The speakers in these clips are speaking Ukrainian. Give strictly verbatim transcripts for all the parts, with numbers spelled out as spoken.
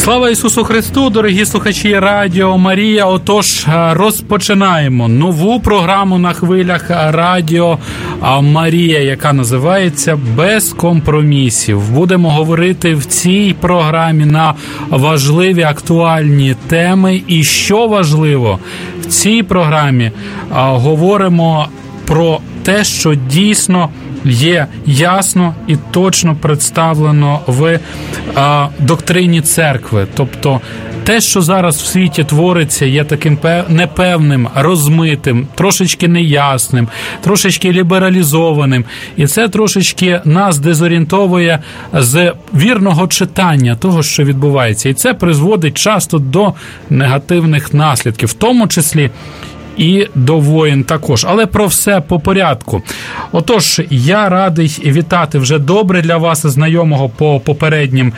Слава Ісусу Христу, дорогі слухачі Радіо Марія. Отож, розпочинаємо нову програму на хвилях Радіо Марія, яка називається «Без компромісів». Будемо говорити в цій програмі на важливі актуальні теми. І що важливо, в цій програмі говоримо про те, що дійсно є ясно і точно представлено в а, доктрині церкви. Тобто те, що зараз в світі твориться, є таким непевним, розмитим, трошечки неясним, трошечки лібералізованим. І це трошечки нас дезорієнтовує з вірного читання того, що відбувається. І це призводить часто до негативних наслідків, в тому числі і до воїн також. Але про все по порядку. Отож, я радий вітати вже добре для вас знайомого по попереднім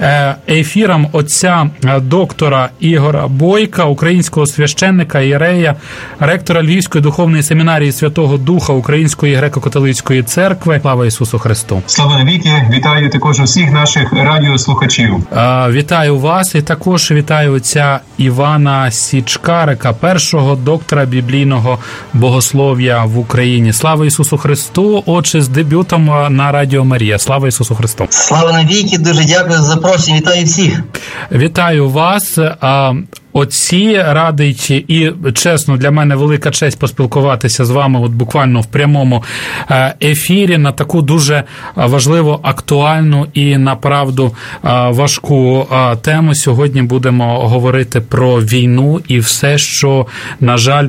ефірам отця доктора Ігора Бойка, українського священника, ієрея, ректора Львівської духовної семінарії Святого Духа Української греко-католицької церкви. Слава Ісусу Христу! Слава навіки! Вітаю також усіх наших радіослухачів. Вітаю вас і також вітаю отця Івана Січкарика, першого доктора біблійного богослов'я в Україні. Слава Ісусу Христу! Отже, з дебютом на Радіо Марія. Слава Ісусу Христу! Слава навіки! Дуже дякую за запрошення. Вітаю всіх! Вітаю вас! Отці, радий, і, чесно, для мене велика честь поспілкуватися з вами от буквально в прямому ефірі на таку дуже важливу, актуальну і, направду, важку тему. Сьогодні будемо говорити про війну і все, що, на жаль,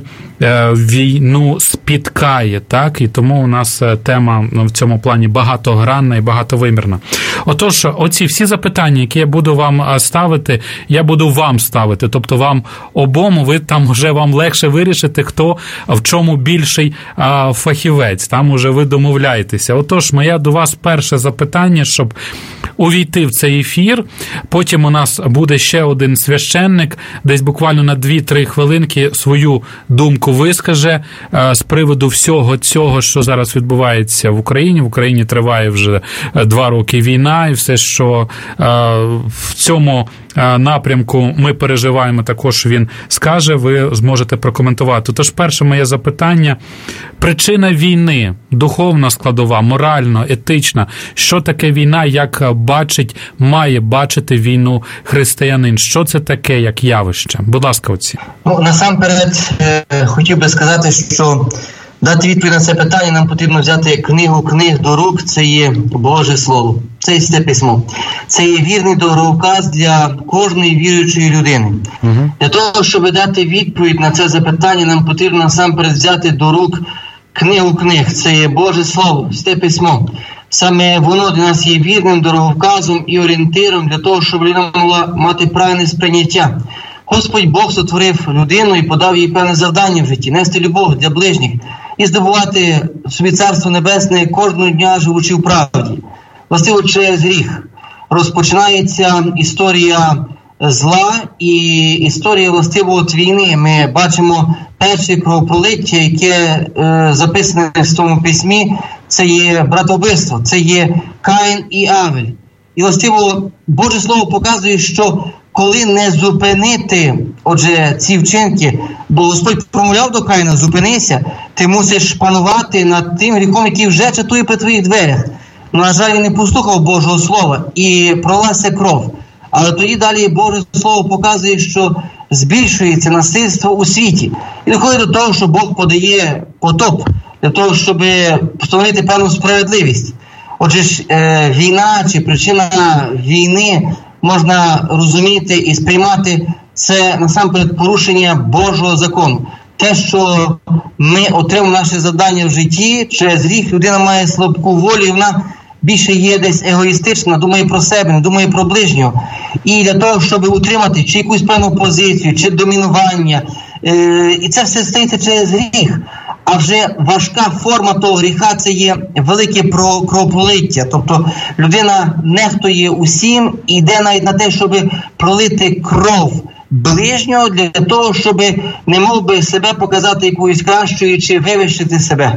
війну спіткає, так? І тому у нас тема в цьому плані багатогранна і багатовимірна. Отож, оці всі запитання, які я буду вам ставити, я буду вам ставити, тобто вам обом, ви там вже вам легше вирішити, хто в чому більший а, фахівець, там уже ви домовляєтеся. Отож, моє до вас перше запитання, щоб увійти в цей ефір, потім у нас буде ще один священник, десь буквально на дві-три хвилинки свою думку вискаже а, з приводу всього цього, що зараз відбувається в Україні. В Україні триває вже два роки війна, і все, що а, в цьому напрямку ми переживаємо, також він скаже, ви зможете прокоментувати. Тож перше моє запитання. Причина війни, духовна складова, морально, етична. Що таке війна, як бачить, має бачити війну християнин? Що це таке, як явище? Будь ласка, отці. Ну, насамперед, е, хотів би сказати, що дати відповідь на це питання нам потрібно взяти книгу книг до рук, це є Боже Слово, це є Святе Письмо. Це є вірний дороговказ для кожної віруючої людини. Uh-huh. Для того, щоб дати відповідь на це запитання, нам потрібно насамперед взяти до рук книгу книг, це є Боже Слово, Святе Письмо. Саме воно для нас є вірним дороговказом і орієнтиром для того, щоб людина могла мати правильне сприйняття. Господь Бог сотворив людину і подав їй певне завдання в житті – нести любов для ближніх і здобувати собі Царство Небесне кожного дня, живучи в правді. Властиво, через гріх розпочинається історія зла і історія, властиво, от війни. Ми бачимо перше кровопролиття, яке е, записане в тому письмі, це є братовбивство, це є Каїн і Авель. І, властиво, Боже Слово показує, що коли не зупинити, отже, ці вчинки, бо Господь промовляв до Каїна: зупинися, ти мусиш панувати над тим гріхом, який вже чатує при твоїх дверях. На жаль, він не послухав Божого Слова і пролилася кров. Але тоді далі Боже Слово показує, що збільшується насильство у світі. І доходить до того, що Бог подає потоп для того, щоб встановити певну справедливість. Отже ж, е, війна чи причина війни можна розуміти і сприймати це насамперед порушення Божого закону. Те, що ми отримуємо наше завдання в житті, через гріх людина має слабку волю, і вона більше є десь егоїстична, думає про себе, не думає про ближнього. І для того, щоб утримати чи якусь певну позицію, чи домінування, е- і це все стається через гріх. А вже важка форма того гріха – це є велике кровопролиття. Тобто людина нехтує усім і йде навіть на те, щоб пролити кров ближнього для того, щоб не мог би себе показати якоюсь кращою чи вивищити себе.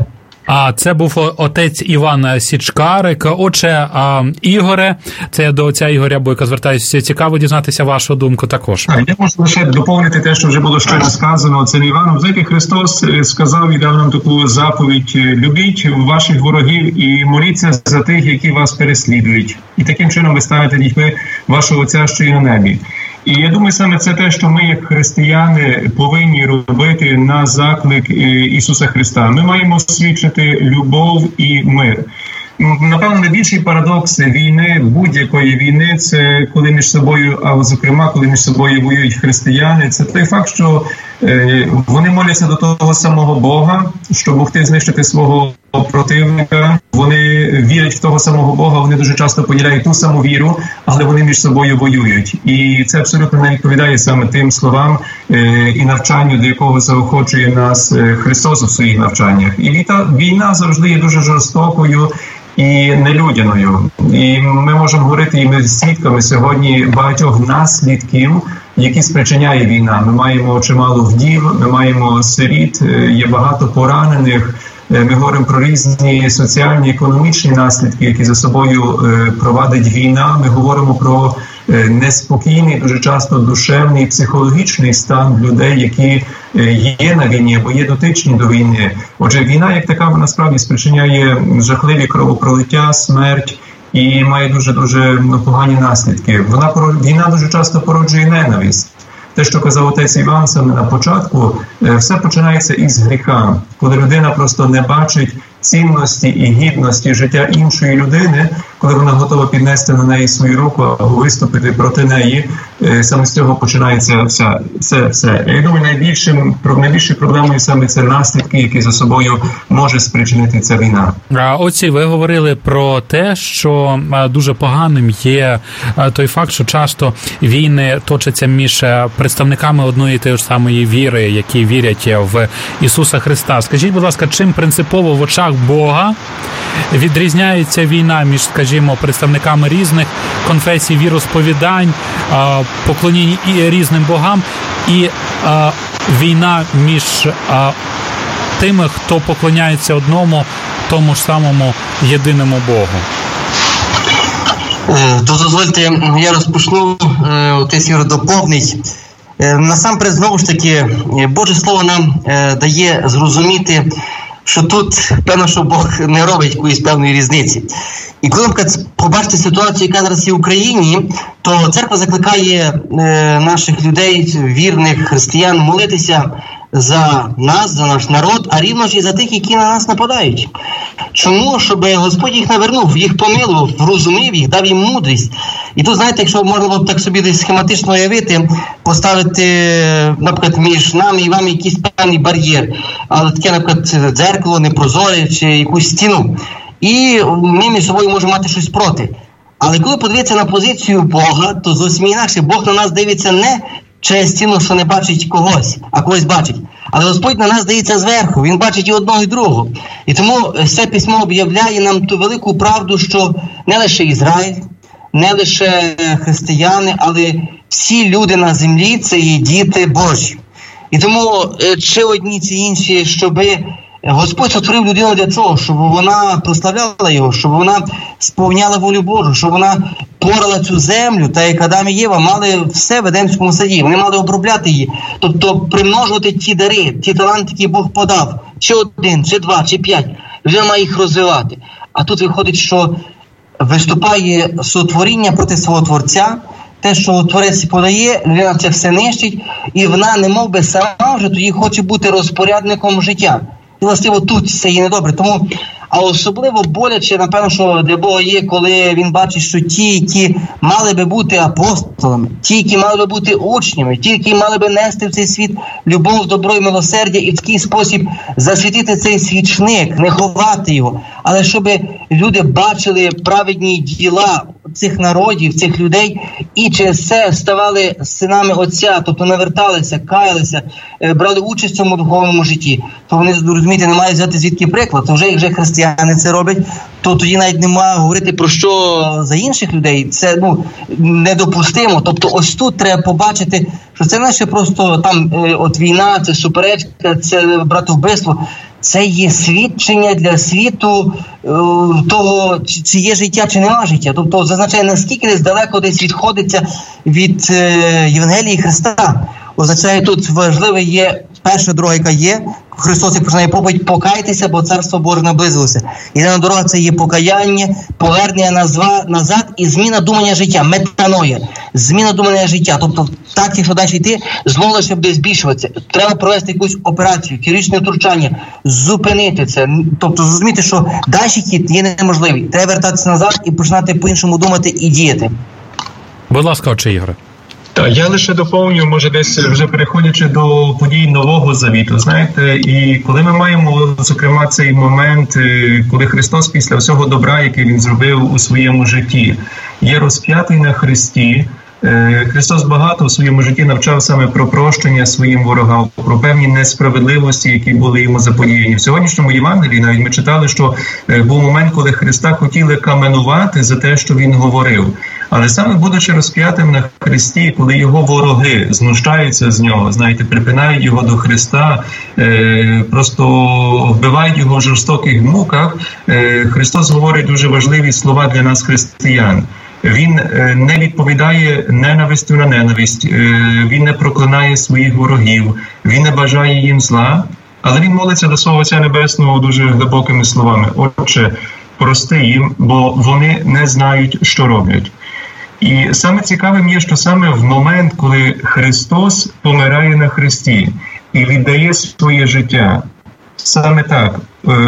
А це був отець Іван Січкарик. Отже, Ігоре, це я до отця Ігоря Бойка звертаюся. Цікаво дізнатися вашу думку також. Я можу лише доповнити те, що вже було щойно сказано отцем Іваном. Знаєте, Христос сказав і дав нам таку заповідь: любіть ваших ворогів і моліться за тих, які вас переслідують. І таким чином ви ставите дітьми вашого Отця, що є на небі. І я думаю, саме це те, що ми, як християни, повинні робити на заклик Ісуса Христа. Ми маємо свідчити любов і мир. Напевно, найбільший парадокс війни, будь-якої війни, це коли між собою, а зокрема, коли між собою воюють християни, це той факт, що е, вони моляться до того самого Бога, щоб могти знищити свого противника. Вони вірять в того самого Бога, вони дуже часто поділяють ту саму віру, але вони між собою воюють. І це абсолютно не відповідає саме тим словам е, і навчанню, до якого заохочує нас Христос у своїх навчаннях. І війна, війна завжди є дуже жорстокою і нелюдяною. І ми можемо говорити, і ми свідками сьогодні багатьох наслідків, які спричиняє війна. Ми маємо чимало вдів, ми маємо сиріт, є багато поранених. Ми говоримо про різні соціальні, економічні наслідки, які за собою провадить війна. Ми говоримо про неспокійний, дуже часто душевний, психологічний стан людей, які є на війні або є дотичні до війни. Отже, війна як така, вона справді спричиняє жахливі кровопролиття, смерть і має дуже-дуже ну, погані наслідки. Вона, війна дуже часто породжує ненависть. Те, що казав отець Іван саме на початку, все починається із гріха. Коли людина просто не бачить цінності і гідності життя іншої людини, коли вона готова піднести на неї свою руку або виступити проти неї, саме з цього починається вся, це все. Я думаю, найбільшим, найбільшою проблемою саме це наслідки, які за собою може спричинити ця війна. Отці, ви говорили про те, що дуже поганим є той факт, що часто війни точаться між представниками одної і тієї ж самої віри, які вірять в Ісуса Христа. Скажіть, будь ласка, чим принципово в очах Бога відрізняється війна між, скажімо, представниками різних конфесій, віросповідань, поклоніння різним богам і війна між тими, хто поклоняється одному, тому ж самому єдиному Богу? Дозвольте, я розпочну, отець Ігор доповнить. Насамперед, знову ж таки, Боже Слово нам дає зрозуміти, що тут, певно, що Бог не робить якоїсь певної різниці. І коли ви побачите ситуацію, яка зараз є в Україні, то церква закликає е, наших людей, вірних християн, молитися за нас, за наш народ, а рівно ж і за тих, які на нас нападають. Чому? Щоб Господь їх навернув, їх помилував, врозумів їх, дав їм мудрість. І тут, знаєте, якщо можна було б так собі десь схематично уявити, поставити, наприклад, між нами і вами якийсь певний бар'єр, але таке, наприклад, дзеркало, непрозоре чи якусь стіну. І ми між собою можемо мати щось проти. Але коли подивитися на позицію Бога, то зовсім інакше. Бог на нас дивиться не через стіну, що не бачить когось, а когось бачить. Але Господь на нас дивиться зверху, Він бачить і одного, і другого. І тому це письмо об'являє нам ту велику правду, що не лише Ізраїль, не лише християни, але всі люди на землі – це є діти Божі. І тому чи одні, чи інші, щоби Господь сотворив людину для чого? Щоб вона прославляла його, щоб вона сповняла волю Божу, щоб вона порала цю землю, та як Адам і Єва мали все в Едемському саді, вони мали обробляти її, тобто примножувати ті дари, ті таланти, які Бог подав, чи один, чи два, чи п'ять, вже має їх розвивати. А тут виходить, що виступає сотворіння проти свого Творця, те, що Творець подає, людина це все нищить, і вона не мов би сама вже тоді хоче бути розпорядником життя. І, власне, тут це є недобре. Тому, а особливо боляче, напевно, що для Бога є, коли Він бачить, що ті, які мали би бути апостолами, ті, які мали би бути учнями, ті, які мали би нести в цей світ любов, добро і милосердя, і в такий спосіб засвітити цей свічник, не ховати його, але щоб люди бачили праведні діла цих народів, цих людей, і через це ставали синами Отця, тобто наверталися, каялися, брали участь в цьому духовному житті. То вони, розумієте, не мають взяти звідки приклад. То вже, як вже християни це роблять, то тоді навіть немає говорити про що за інших людей. Це, ну, недопустимо. Тобто ось тут треба побачити, що це не ще просто там от війна, це суперечка, це братовбивство. це є свідчення для світу е, того, чи є життя, чи нема життя. Тобто зазначає, наскільки десь далеко десь відходиться від е, Євангелії Христа. Означає, тут важливе є перша дорога, яка є. Христос і починає проповідь: покайтеся, бо Царство Боже наблизилося. Єдина дорога – це є покаяння, повернення назва, назад і зміна думання життя, метаноя, зміна думання життя. Тобто, так, якщо далі йти, зло лише буде збільшуватися. Треба провести якусь операцію, хірургічне втручання, зупинити це. Тобто, зрозуміти, що далі хід є неможливий. Треба вертатися назад і починати по-іншому думати і діяти. Будь ласка, отче Ігоре. Я лише доповню, може десь вже переходячи до подій Нового Завіту, знаєте, і коли ми маємо, зокрема, цей момент, коли Христос після всього добра, який Він зробив у своєму житті, є розп'ятий на хресті. Христос багато у своєму житті навчав саме про прощення своїм ворогам, про певні несправедливості, які були йому заподіяні. В сьогоднішньому Євангелії навіть ми читали, що був момент, коли Христа хотіли каменувати за те, що Він говорив. Але саме будучи розп'ятим на хресті, коли його вороги знущаються з нього, знаєте, припинають його до Христа, е, просто вбивають його в жорстоких муках, е, Христос говорить дуже важливі слова для нас, християн. Він е, не відповідає ненавистю на ненависть, е, він не проклинає своїх ворогів, він не бажає їм зла, але він молиться до свого Отця Небесного дуже глибокими словами: «Отче, прости їм, бо вони не знають, що роблять». І саме цікавим є, що саме в момент, коли Христос помирає на хресті і віддає своє життя, саме так,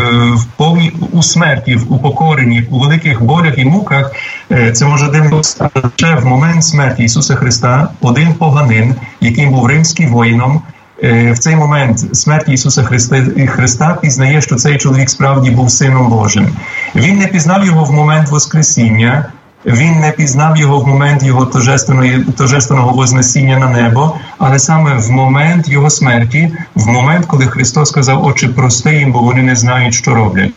в повній у смерті, в упокоренні, у великих болях і муках, це може дивитися ще в момент смерті Ісуса Христа, один поганин, який був римським воїном, в цей момент смерті Ісуса Христа, Христа пізнає, що цей чоловік справді був Сином Божим. Він не пізнав його в момент Воскресіння, він не пізнав його в момент його торжественного вознесіння на небо, але саме в момент його смерті, в момент, коли Христос сказав: «Отче, прости їм, бо вони не знають, що роблять».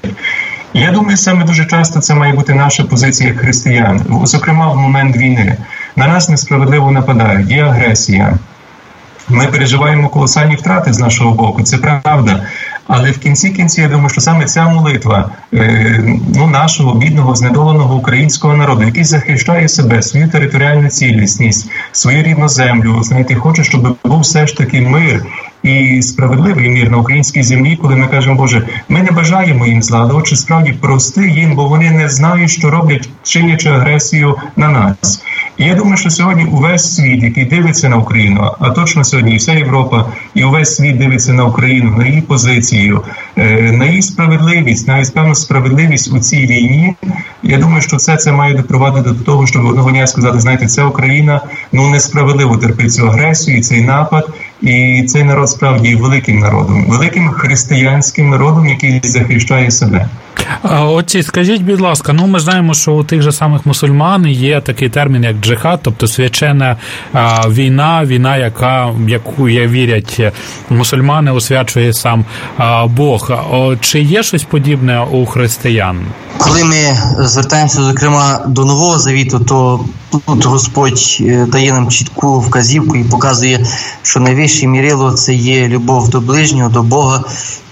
Я думаю, саме дуже часто це має бути наша позиція як християн, зокрема в момент війни. На нас несправедливо нападають, є агресія. Ми переживаємо колосальні втрати з нашого боку, це правда. Але в кінці кінці, я думаю, що саме ця молитва е, ну, нашого бідного, знедоленого українського народу, який захищає себе, свою територіальну цілісність, свою рідну землю, знаєте, хоче, щоб був все ж таки мир і справедливий мир на українській землі, коли ми кажемо: «Боже, ми не бажаємо їм зла, але Отче, справді прости їм, бо вони не знають, що роблять, чинячи агресію на нас». І я думаю, що сьогодні увесь світ, який дивиться на Україну, а точно сьогодні і вся Європа, і увесь світ дивиться на Україну, на її позицію, на її справедливість, навіть певну справедливість у цій війні. Я думаю, що все це має допровадити до того, щоб одного дня сказати: знаєте, ця Україна ну несправедливо терпить цю агресію, і цей напад, і цей народ справді є великим народом, великим християнським народом, який захищає себе. Отці, скажіть, будь ласка, ну ми знаємо, що у тих же самих мусульман є такий термін, як джихад, тобто священна а, війна, війна, яка, яку, як вірять мусульмани, освячує сам а, Бог. О, чи є щось подібне у християн? Коли ми звертаємося, зокрема, до Нового Завіту, то тут Господь дає нам чітку вказівку і показує, що найвище мірило – це є любов до ближнього, до Бога,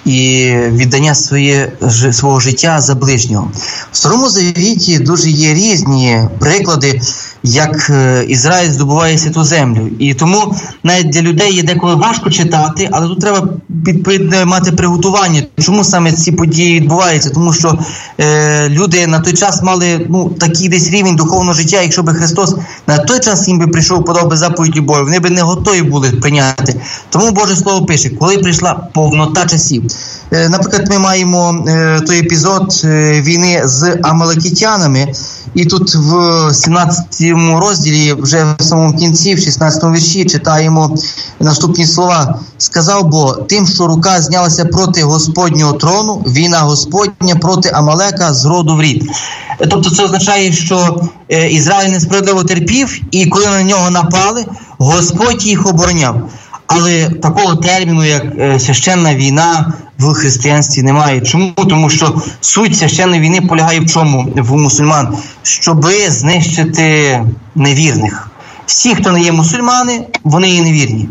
і віддання своє, свого життя за ближнього. В Старому Завіті дуже є різні приклади, як Ізраїль здобуває святу землю. І тому навіть для людей є деколи важко читати, але тут треба відповідно мати приготування. Чому саме ці події відбуваються? Тому що е, люди на той час мали ну, такий десь рівень духовного життя, якщо би Христос на той час їм би прийшов, подав би заповіді Божі, вони би не готові були прийняти. Тому Боже Слово пише: коли прийшла повнота часів. Е, наприклад, ми маємо е, той епізод е, війни з амалекітянами, і тут в сімнадцятому розділі, вже в самому кінці, в шістнадцятому вірші, читаємо наступні слова. «Сказав Бог тим, що рука знялася проти Господнього трону, війна Господня проти Амалека з роду в рід». Тобто це означає, що Ізраїль несправедливо терпів, і коли на нього напали, Господь їх обороняв. Але такого терміну, як священна війна, в християнстві немає. Чому? Тому що суть священної війни полягає в чому в мусульман? Щоби знищити невірних. Всі, хто не є мусульмани, вони є невірні.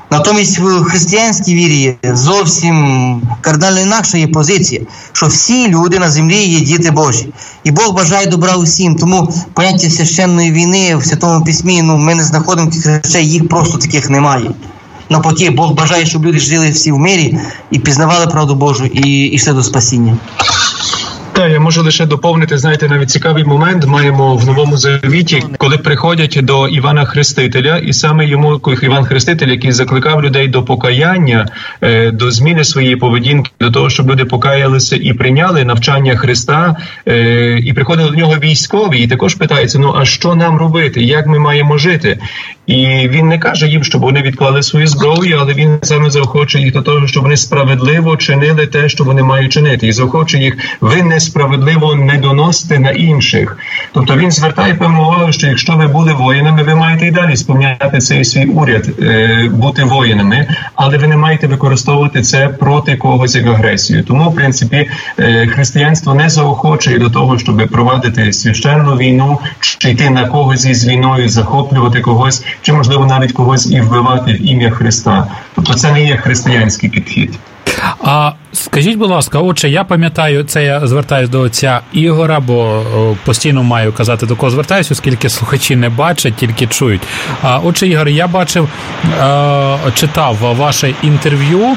Натомість в християнській вірі зовсім кардинально інакша є позиція, що всі люди на землі є діти Божі. І Бог бажає добра усім. Тому поняття священної війни в Святому Письмі, ну, ми не знаходимо тих речей, їх просто таких немає. Навпаки, Бог бажає, щоб люди жили всі в мирі і пізнавали правду Божу і йшли до спасіння. Так, я можу лише доповнити, знаєте, навіть цікавий момент маємо в Новому Завіті, коли приходять до Івана Хрестителя, і саме йому, Іван Хреститель, який закликав людей до покаяння, до зміни своєї поведінки, до того, щоб люди покаялися і прийняли навчання Христа, і приходили до нього військові, і також питаються, ну, а що нам робити, як ми маємо жити? І він не каже їм, щоб вони відклали свою зброю, але він саме заохочує їх до того, щоб вони справедливо чинили те, що вони мають чинити. І заохочує їх, ви несправедливо не доносите на інших. Тобто він звертає певну увагу, що якщо ви були воїнами, ви маєте і далі сповняти цей свій уряд, бути воїнами, але ви не маєте використовувати це проти когось як агресію. Тому, в принципі, християнство не заохочує до того, щоб провадити священну війну, чи йти на когось із війною, захоплювати когось, чи, можливо, навіть когось і вбивати в ім'я Христа. Тобто це не є християнський підхід. А скажіть, будь ласка, отже, я пам'ятаю, це я звертаюсь до отця Ігора, бо постійно маю казати, до кого звертаюсь, оскільки слухачі не бачать, тільки чують. А, отже, Ігор, я бачив, читав ваше інтерв'ю,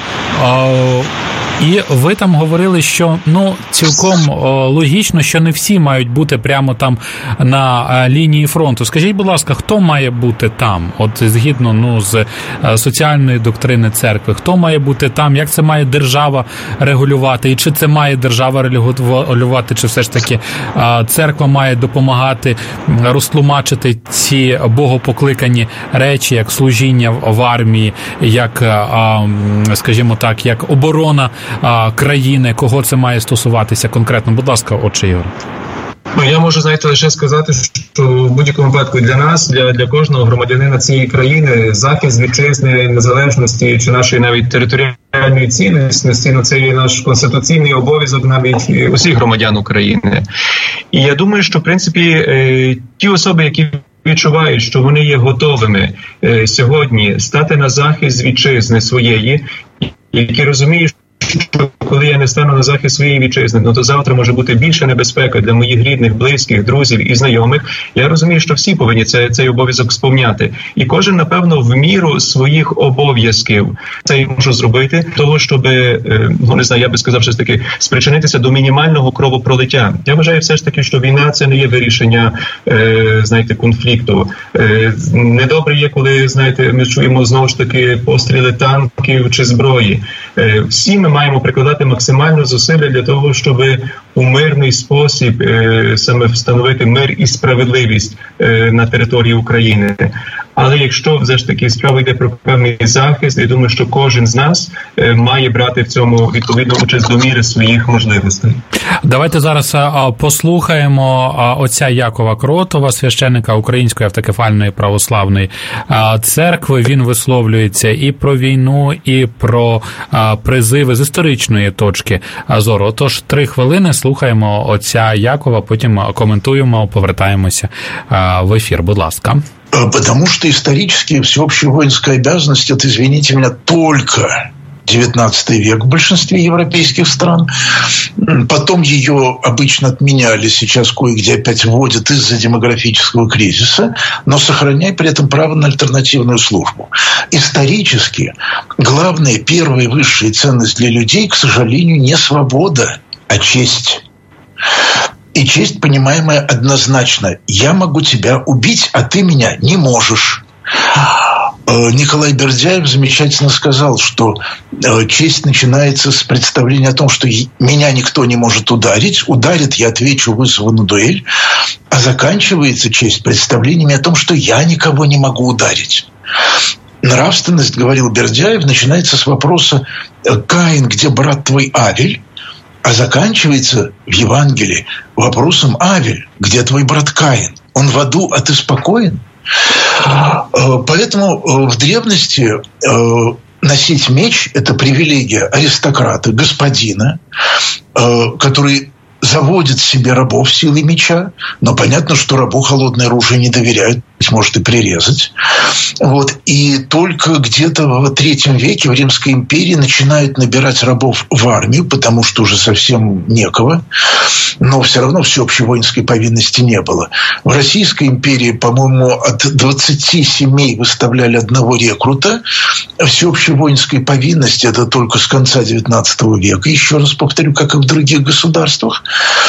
і ви там говорили, що, ну, цілком логічно, що не всі мають бути прямо там на лінії фронту. Скажіть, будь ласка, хто має бути там? От згідно, ну, з соціальної доктрини церкви, хто має бути там? Як це має держава регулювати? І чи це має держава регулювати, чи все ж таки церква має допомагати розтлумачити ці богопокликані речі, як служіння в армії, як, скажімо так, як оборона країни, кого це має стосуватися конкретно? Будь ласка, отче Ігор. Ну, я можу, знаєте, лише сказати, що в будь-якому випадку для нас, для, для кожного громадянина цієї країни, захист вітчизни, незалежності чи нашої навіть територіальної цілісності, ну, це є наш конституційний обов'язок навіть усіх громадян України. І я думаю, що, в принципі, ті особи, які відчувають, що вони є готовими сьогодні стати на захист вітчизни своєї, які розуміють, що коли я не стану на захист своєї вітчизни, ну то завтра може бути більше небезпека для моїх рідних, близьких, друзів і знайомих. Я розумію, що всі повинні це, цей обов'язок сповняти. І кожен, напевно, в міру своїх обов'язків це можу зробити, того, щоб, ну не знаю, я би сказав, щось таки, спричинитися до мінімального кровопролиття. Я вважаю все ж таки, що війна – це не є вирішення, е, знаєте, конфлікту. Е, недобре є, коли, знаєте, ми чуємо знову ж таки постріли танків чи зброї. Е, всі ми маємо прикладати максимально зусилля для того, щоб у мирний спосіб е, саме встановити мир і справедливість е, на території України. Але якщо все ж таки справа йде про певний захист, я думаю, що кожен з нас е, має брати в цьому відповідну участь до міри своїх можливостей. Давайте зараз послухаємо отця Якова Кротова, священника Української автокефальної православної церкви. Він висловлюється і про війну, і про призиви з історичної точки зору. Отож, три хвилини слухаємо отця Якова, потім коментуємо, повертаємося в ефір. Будь ласка. Потому что исторически всеобщая воинская обязанность – это, извините меня, только девятнадцатый век в большинстве европейских стран. Потом ее обычно отменяли, сейчас кое-где опять вводят из-за демографического кризиса, но сохраняя при этом право на альтернативную службу. Исторически главная, первая высшая ценность для людей, к сожалению, не свобода, а честь. И честь, понимаемая однозначно. Я могу тебя убить, а ты меня не можешь. Николай Бердяев замечательно сказал, что честь начинается с представления о том, что меня никто не может ударить, ударит, я отвечу, вызову на дуэль, а заканчивается честь представлениями о том, что я никого не могу ударить. Нравственность, говорил Бердяев, начинается с вопроса «Каин, где брат твой Авель?», а заканчивается в Евангелии вопросом «Авель, где твой брат Каин? Он в аду, а ты спокоен?» Поэтому в древности носить меч – это привилегия аристократа, господина, который заводит себе рабов силой меча, но понятно, что рабу холодное оружие не доверяют, может и прирезать. Вот. И только где-то в третьем веке в Римской империи начинают набирать рабов в армию, потому что уже совсем некого. Но все равно всеобщей воинской повинности не было. В Российской империи, по-моему, от двадцати семей выставляли одного рекрута. Всеобщей воинской повинности это только с конца девятнадцатого века. Еще раз повторю, как и в других государствах.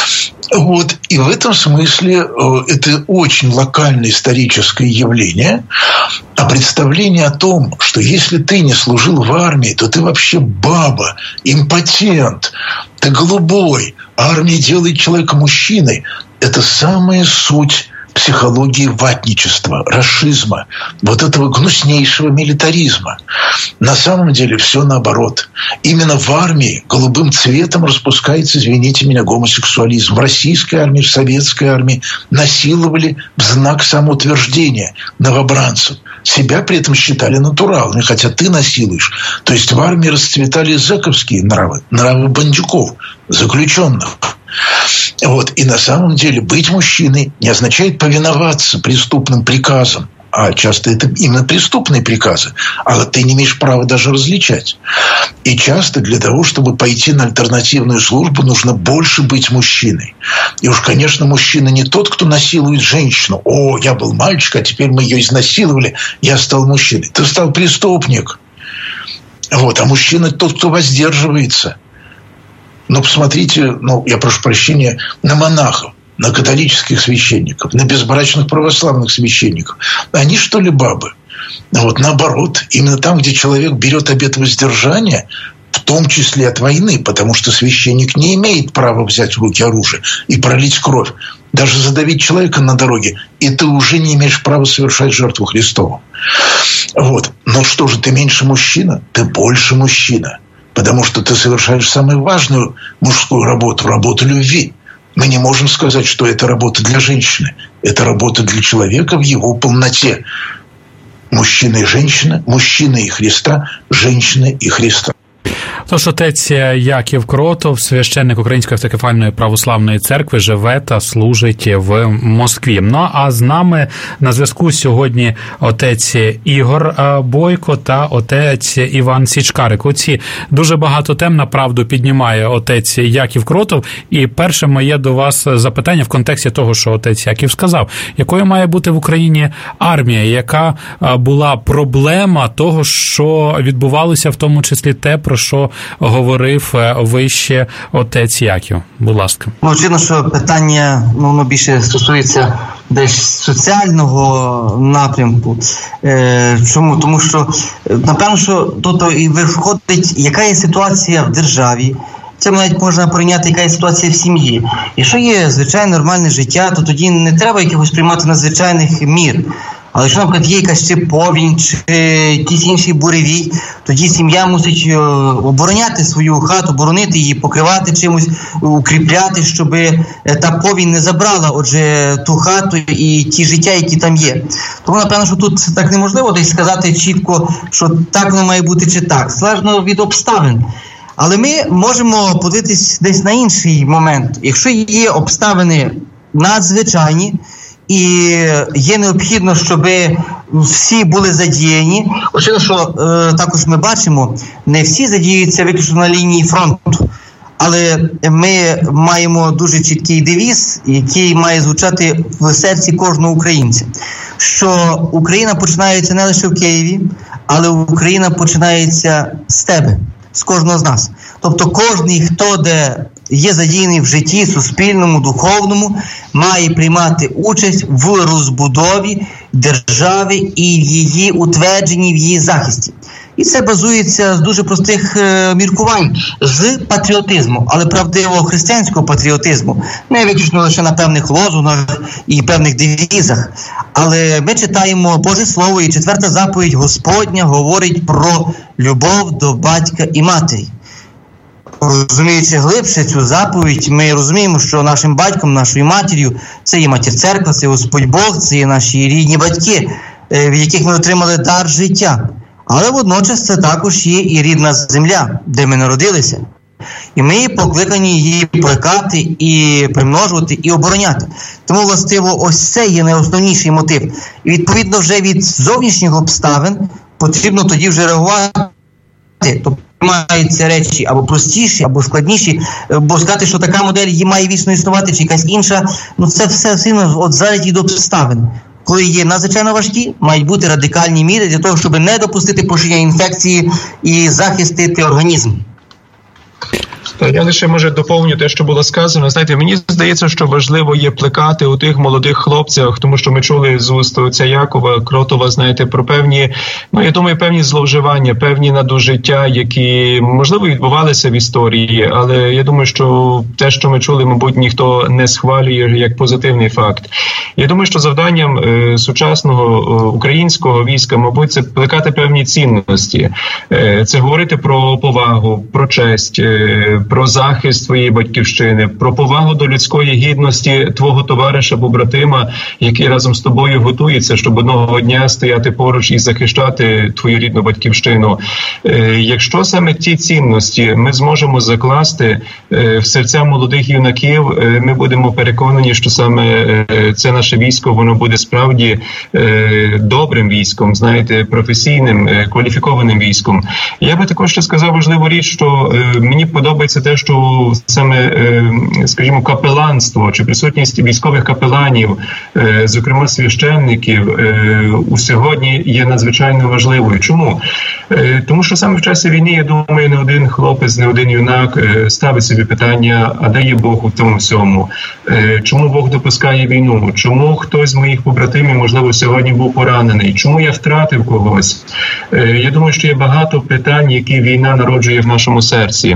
Вот. И в этом смысле это очень локальное историческое явление. А представление о том, что если ты не служил в армии, то ты вообще баба, импотент, ты голубой, а армия делает человека мужчиной, это самая суть психологии ватничества, рашизма, вот этого гнуснейшего милитаризма. На самом деле все наоборот. Именно в армии голубым цветом распускается, извините меня, гомосексуализм. В российской армии, в советской армии насиловали в знак самоутверждения новобранцев. Себя при этом считали натуралами, хотя ты насилуешь. То есть в армии расцветали зэковские нравы, нравы бандюков, заключенных. Вот. И на самом деле быть мужчиной не означает повиноваться преступным приказам, а часто это именно преступные приказы, а ты не имеешь права даже различать. И часто для того, чтобы пойти на альтернативную службу, нужно больше быть мужчиной. И уж, конечно, мужчина не тот, кто насилует женщину. О, я был мальчик, а теперь мы ее изнасиловали, я стал мужчиной. Ты стал преступник. Вот. А мужчина тот, кто воздерживается. Но посмотрите, ну, я прошу прощения, на монахов, на католических священников, на безбрачных православных священников. Они, что ли, бабы? Вот наоборот, именно там, где человек берет обет воздержания, в том числе от войны, потому что священник не имеет права взять в руки оружие и пролить кровь, даже задавить человека на дороге, и ты уже не имеешь права совершать жертву Христову. Вот. Но что же, ты меньше мужчина? Ты больше мужчина. Потому что ты совершаешь самую важную мужскую работу, работу любви. Мы не можем сказать, что это работа для женщины. Это работа для человека в его полноте. Мужчина и женщина, мужчина и Христа, женщина и Христа. Тож отець Яків Кротов, священник Української автокефальної православної церкви, живе та служить в Москві. Ну, а з нами на зв'язку сьогодні отець Ігор Бойко та отець Іван Січкарик. Оці дуже багато тем, направду, піднімає отець Яків Кротов. І перше моє до вас запитання в контексті того, що отець Яків сказав. Якою має бути в Україні армія? Яка була проблема того, що відбувалося, в тому числі те, про що говорив вище отець Яків? Будь ласка. Ну, очевидно, що питання, ну, воно більше стосується десь соціального напрямку. Е, чому? Тому що, напевно, що тут і виходить, яка є ситуація в державі. Це навіть можна порівняти, яка є ситуація в сім'ї. Якщо є звичайне нормальне життя, то тоді не треба якихось приймати надзвичайних мір. Але якщо, наприклад, є якась чи повінь, чи якийсь інший буревій, тоді сім'я мусить обороняти свою хату, боронити її, покривати чимось, укріпляти, щоб та повінь не забрала, отже, ту хату і ті життя, які там є. Тому, напевно, що тут так неможливо десь сказати чітко, що так воно має бути чи так. Залежно від обставин. Але ми можемо подивитись десь на інший момент. Якщо є обставини надзвичайні, і є необхідно, щоб всі були задіяні. Очевидно, що е, також ми бачимо, не всі задіюються виключно на лінії фронту. Але ми маємо дуже чіткий девіз, який має звучати в серці кожного українця. Що Україна починається не лише в Києві, але Україна починається з тебе, з кожного з нас. Тобто кожний, хто де є задіяний в житті суспільному, духовному, має приймати участь в розбудові держави і в її утвердженні, в її захисті. І це базується з дуже простих е, міркувань, з патріотизму, але правдивого християнського патріотизму. Не виключно лише на певних лозунгах і певних девізах. Але ми читаємо Боже Слово, і четверта заповідь Господня говорить про любов до батька і матері. Розуміючи глибше цю заповідь, ми розуміємо, що нашим батьком, нашою матір'ю це є матір церква, це Господь Бог, це є наші рідні батьки, в яких ми отримали дар життя. Але водночас це також є і рідна земля, де ми народилися. І ми покликані її плекати і примножувати, і обороняти. Тому, властиво, ось це є найосновніший мотив. І, відповідно, вже від зовнішніх обставин потрібно тоді вже реагувати. Тобто маються речі або простіші, або складніші, бо сказати, що така модель її має вічно існувати, чи якась інша, ну це все сильно от залежить від обставин. Коли є надзвичайно важкі, мають бути радикальні міри для того, щоб не допустити поширення інфекції і захистити організм. Я лише, може, доповню те, що було сказано. Знаєте, мені здається, що важливо є плекати у тих молодих хлопцях, тому що ми чули з уст отця Якова Кротова, знаєте, про певні, ну, я думаю, певні зловживання, певні надужиття, які, можливо, відбувалися в історії, але я думаю, що те, що ми чули, мабуть, ніхто не схвалює як позитивний факт. Я думаю, що завданням е, сучасного е, українського війська, мабуть, це плекати певні цінності. Е, це говорити про повагу, про честь, е, про захист твоєї батьківщини, про повагу до людської гідності твого товариша, побратима, який разом з тобою готується, щоб одного дня стояти поруч і захищати твою рідну батьківщину. Е, якщо саме ті цінності ми зможемо закласти е, в серця молодих юнаків, е, ми будемо переконані, що саме е, це наше військо, воно буде справді е, добрим військом, знаєте, професійним, е, кваліфікованим військом. Я би також ще сказав важливу річ, що е, мені подобається те, що саме, е, скажімо, капеланство чи присутність військових капеланів, е, зокрема священників, е, у сьогодні є надзвичайно важливою. Чому? Е, тому що саме в часі війни, я думаю, не один хлопець, не один юнак е, ставить собі питання, а де є Бог у тому всьому? Е, чому Бог допускає війну? Чому хтось з моїх побратимів, можливо, сьогодні був поранений? Чому я втратив когось? Е, я думаю, що є багато питань, які війна народжує в нашому серці.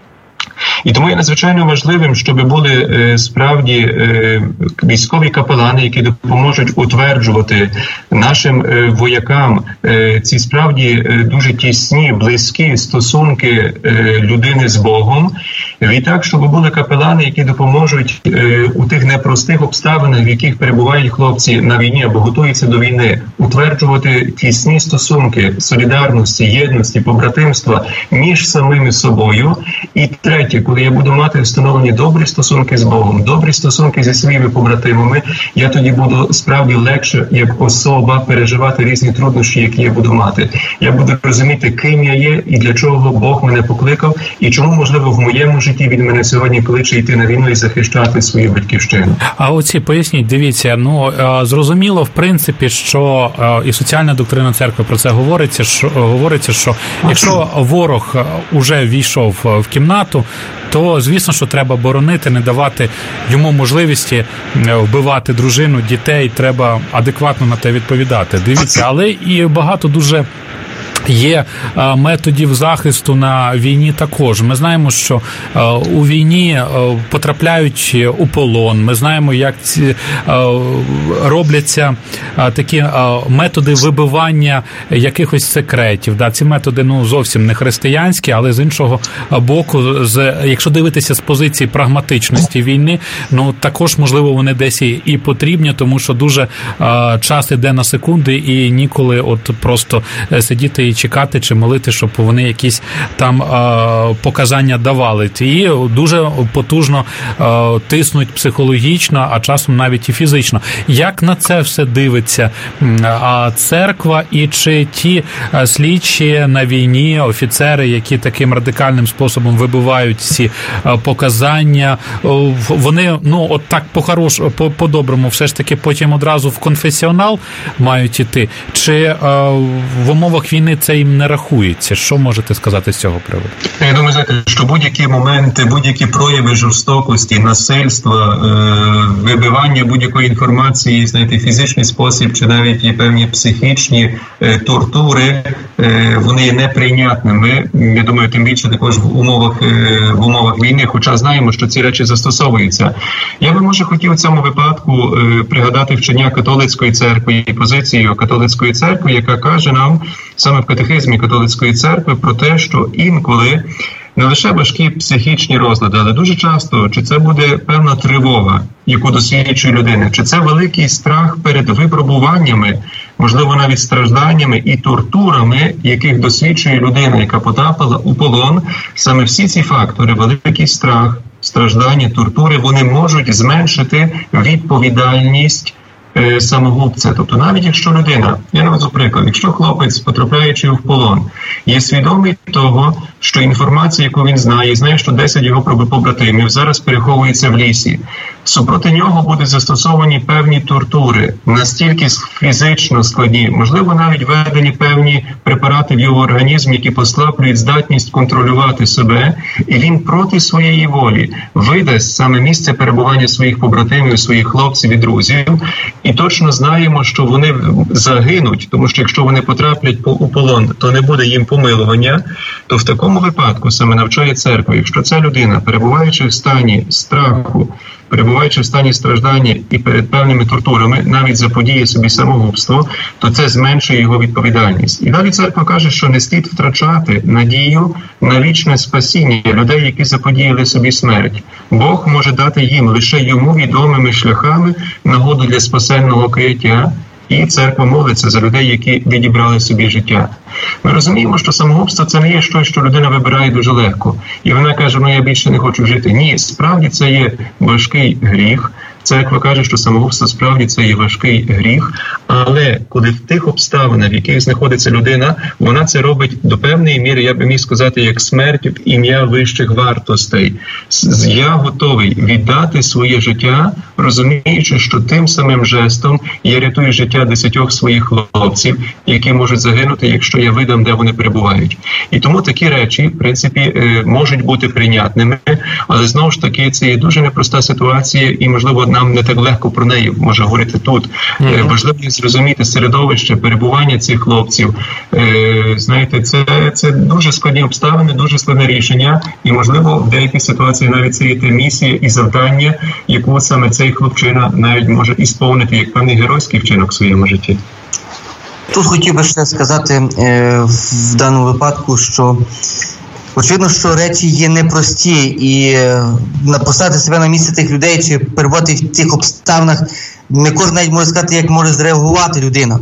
І тому є надзвичайно важливим, щоб були е, справді е, військові капелани, які допоможуть утверджувати нашим е, воякам е, ці справді е, дуже тісні, близькі стосунки е, людини з Богом. Відтак, щоб були капелани, які допоможуть е, у тих непростих обставинах, в яких перебувають хлопці на війні або готуються до війни, утверджувати тісні стосунки солідарності, єдності, побратимства між самими собою. І третє, коли я буду мати встановлені добрі стосунки з Богом, добрі стосунки зі своїми побратимами, я тоді буду справді легше, як особа, переживати різні труднощі, які я буду мати. Я буду розуміти, ким я є і для чого Бог мене покликав, і чому, можливо, в моєму житті Він мене сьогодні кличе йти на війну і захищати свою батьківщину. А оці, поясніть, дивіться, ну, зрозуміло, в принципі, що і соціальна доктрина церкви про це говориться, що, говориться, що якщо ворог уже війшов в кімнату, то, звісно, що треба боронити, не давати йому можливості вбивати дружину, дітей, треба адекватно на те відповідати. Дивіться, але і багато дуже є методів захисту на війні також. Ми знаємо, що у війні потрапляють у полон. Ми знаємо, як ці робляться такі методи вибивання якихось секретів. Да, ці методи, ну, зовсім не християнські, але з іншого боку, з, якщо дивитися з позиції прагматичності війни, ну, також, можливо, вони десь і потрібні, тому що дуже час іде на секунди і ніколи от просто сидіти і чекати чи молити, щоб вони якісь там е, показання давали. І дуже потужно е, тиснуть психологічно, а часом навіть і фізично. Як на це все дивиться а церква, і чи ті слідчі на війні, офіцери, які таким радикальним способом вибивають ці показання, вони, ну, от так по-хорош, по-доброму все ж таки потім одразу в конфесіонал мають іти? Чи е, в умовах війни це їм не рахується? Що можете сказати з цього приводу? Я думаю, знаєте, що будь-які моменти, будь-які прояви жорстокості, насильства, е, вибивання будь-якої інформації, знаєте, фізичний спосіб, чи навіть і певні психічні е, тортури, е, вони є неприйнятними. Я думаю, тим більше також в умовах, е, в умовах війни, хоча знаємо, що ці речі застосовуються. Я би, може, хотів у цьому випадку е, пригадати вчення католицької церкви і позицію католицької церкви, яка каже нам, саме в катехизмі католицької церкви, про те, що інколи не лише важкі психічні розлади, але дуже часто, чи це буде певна тривога, яку досвідчує людина, чи це великий страх перед випробуваннями, можливо, навіть стражданнями і тортурами, яких досвідчує людина, яка потрапила у полон. Саме всі ці фактори, великий страх, страждання, тортури, вони можуть зменшити відповідальність самогубця. Тобто навіть якщо людина, я наведу приклад, якщо хлопець, потрапляючи в полон, є свідомий того, що інформація, яку він знає, знає, що десять його побратимів зараз переховується в лісі, супроти нього будуть застосовані певні тортури, настільки фізично складні, можливо, навіть введені певні препарати в його організм, які послаблюють здатність контролювати себе, і він проти своєї волі видасть саме місце перебування своїх побратимів, своїх хлопців і друзів, і точно знаємо, що вони загинуть, тому що якщо вони потраплять у полон, то не буде їм помилування, то в такому випадку саме навчає церква, якщо ця людина, перебуваючи в стані страху, перебуваючи в стані страждання і перед певними тортурами, навіть заподіє собі самогубство, то це зменшує його відповідальність. І далі церква каже, що не слід втрачати надію на вічне спасіння людей, які заподіяли собі смерть. Бог може дати їм лише йому відомими шляхами нагоду для спасенного каяття, і церква молиться за людей, які відібрали собі життя. Ми розуміємо, що самогубство – це не є щось, що людина вибирає дуже легко. І вона каже, ну я більше не хочу жити. Ні, справді це є важкий гріх. Церква каже, що самогубство справді це є важкий гріх, але коли в тих обставинах, в яких знаходиться людина, вона це робить до певної міри, я би міг сказати, як смерть в ім'я вищих вартостей. Я готовий віддати своє життя, розуміючи, що тим самим жестом я рятую життя десятьох своїх хлопців, які можуть загинути, якщо я видам, де вони перебувають. І тому такі речі, в принципі, можуть бути прийнятними, але знову ж таки це є дуже непроста ситуація і, можливо, нам не так легко про неї може говорити тут. Mm-hmm. Важливо зрозуміти середовище перебування цих хлопців. Знаєте, це, це дуже складні обставини, дуже складне рішення, і, можливо, в деяких ситуаціях навіть це є те місія і завдання, яку саме цей хлопчина навіть може ісповнити як певний геройський вчинок в своєму житті. Тут хотів би ще сказати в даному випадку, що очевидно, що речі є непрості, і поставити себе на місце тих людей чи перебувати в тих обставинах, не кожен навіть може сказати, як може зреагувати людина.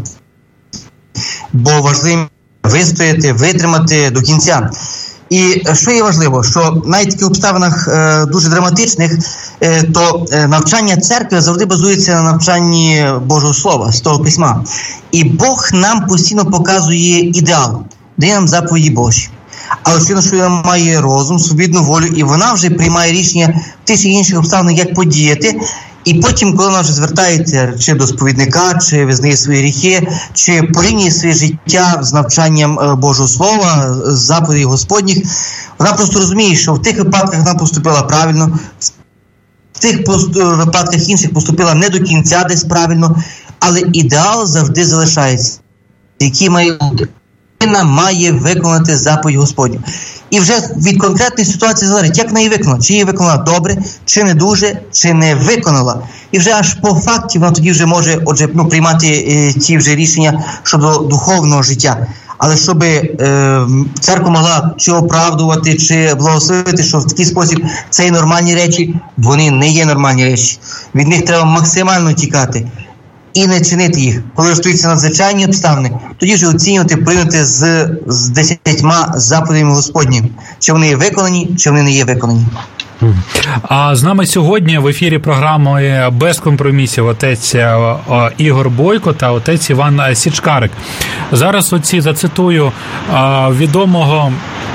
Бо важливо вистояти, витримати до кінця. І що є важливо, що навіть в таких обставинах е, дуже драматичних, е, то е, навчання церкви завжди базується на навчанні Божого Слова, з того письма. І Бог нам постійно показує ідеал, дає нам заповіді Божі. Але очевидно, що вона має розум, свобідну волю, і вона вже приймає рішення в тих чи інших обставинах, як подіяти. І потім, коли вона вже звертається чи до сповідника, чи визнає свої гріхи, чи порівнює своє життя з навчанням Божого Слова, з заповідей Господніх, вона просто розуміє, що в тих випадках вона поступила правильно, в тих випадках інших поступила не до кінця десь правильно, але ідеал завжди залишається, який має бути. Людина має виконати заповідь Господню. І вже від конкретної ситуації залежить, як вона її виконала. Чи її виконала добре, чи не дуже, чи не виконала. І вже аж по факті вона тоді вже може отже, ну, приймати е, ті вже рішення щодо духовного життя. Але щоб е, церква могла чи оправдувати, чи благословити, що в такий спосіб це є нормальні речі, вони не є нормальні речі. Від них треба максимально тікати. І не чинити їх. Коли стоїться надзвичайні обставини, тоді вже оцінювати, прийняти з, з десятьма заповідями Господніми. Чи вони є виконані, чи вони не є виконані. А з нами сьогодні в ефірі програми «Без компромісів» отець Ігор Бойко та отець Іван Січкарик. Зараз оці зацитую відомого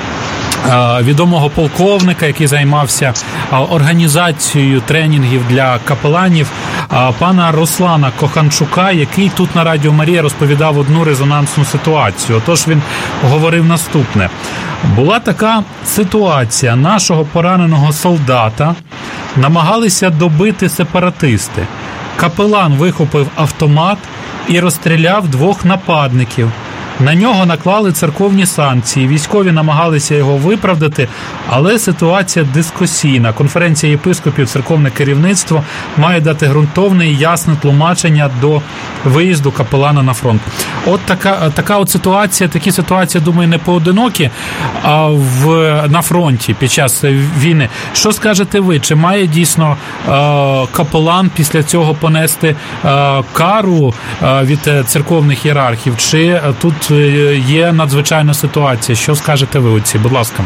відомого полковника, який займався організацією тренінгів для капеланів, пана Руслана Коханчука, який тут на Радіо Марія розповідав одну резонансну ситуацію. Отож він говорив наступне. Була така ситуація. Нашого пораненого солдата намагалися добити сепаратисти. Капелан вихопив автомат і розстріляв двох нападників. На нього наклали церковні санкції, військові намагалися його виправдати, але ситуація дискусійна. Конференція єпископів, церковне керівництво має дати ґрунтовне і ясне тлумачення до виїзду капелана на фронт. От така, така от ситуація, такі ситуації, думаю, не поодинокі а в, на фронті під час війни. Що скажете ви? Чи має дійсно е, капелан після цього понести е, кару е, від церковних ієрархів? Чи тут є надзвичайна ситуація? Що скажете ви оці? Будь ласка.